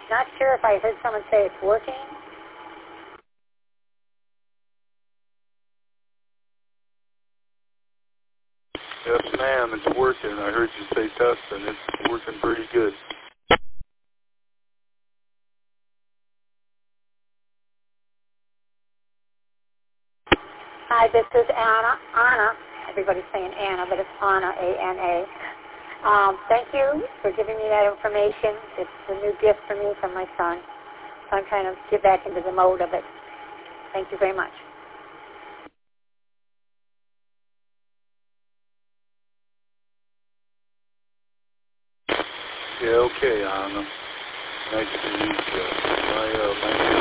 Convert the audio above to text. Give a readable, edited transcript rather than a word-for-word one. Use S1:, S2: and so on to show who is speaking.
S1: Not sure if I heard someone say it's working.
S2: Yes, ma'am, it's working. I heard you say test, and it's working pretty good.
S1: Hi, this is Anna. Everybody's saying Anna, but it's Anna, A-N-A. Thank you for giving me that information. It's a new gift for me from my son. So I'm trying to get back into the mode of it. Thank you very much.
S2: Yeah, okay, Anna. Nice to meet you. My name